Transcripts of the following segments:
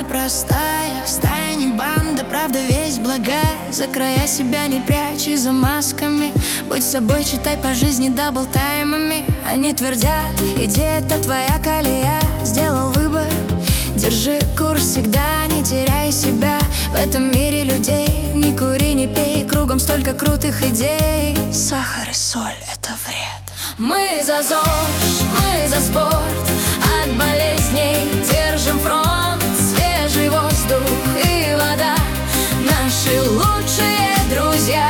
простая, стая не банда, правда весь благая. За края себя не прячь и за масками. Будь собой, читай по жизни даблтаймами. Они твердят, иди, это твоя колея. Сделал выбор, держи курс всегда, не теряй себя. В этом мире людей не кури, не пей, кругом столько крутых идей. Сахар и соль — это вред. Мы за ЗОЖ, мы за спорт, от болезней держим фронт. Свежий воздух и вода — наши лучшие друзья.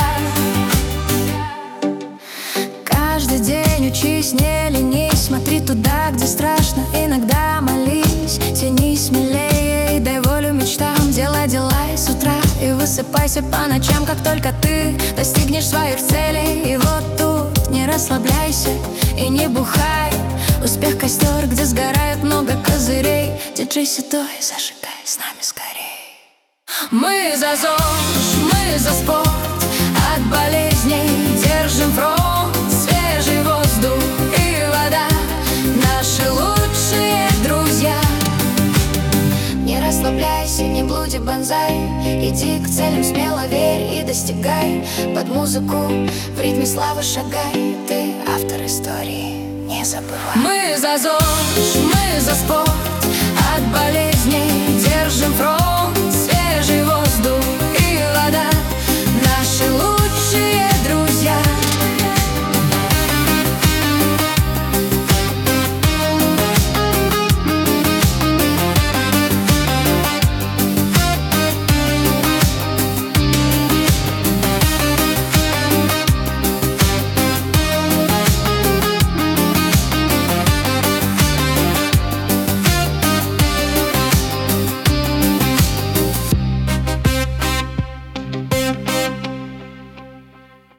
Каждый день учись, не ленись, смотри туда, где страшно, иногда молись. Тянись смелее и дай волю мечтам. Делай дела и с утра, и высыпайся по ночам. Как только ты достигнешь своих целей, и вот тут не расслабляйся и не бухай. Успех костер, где сгорает много козырей. Диджей седой, зажигай с нами скорей. Мы за ЗОЖ, мы за спорт, от болезней держим фронт. Свежий воздух и вода — наши лучшие друзья. Не расслабляйся, не блуди банзай, иди к целям смело, верь и достигай. Под музыку в ритме славы шагай. Ты автор истории, не забывай. Мы за ЗОЖ, мы за спорт, от болезней держим фронт.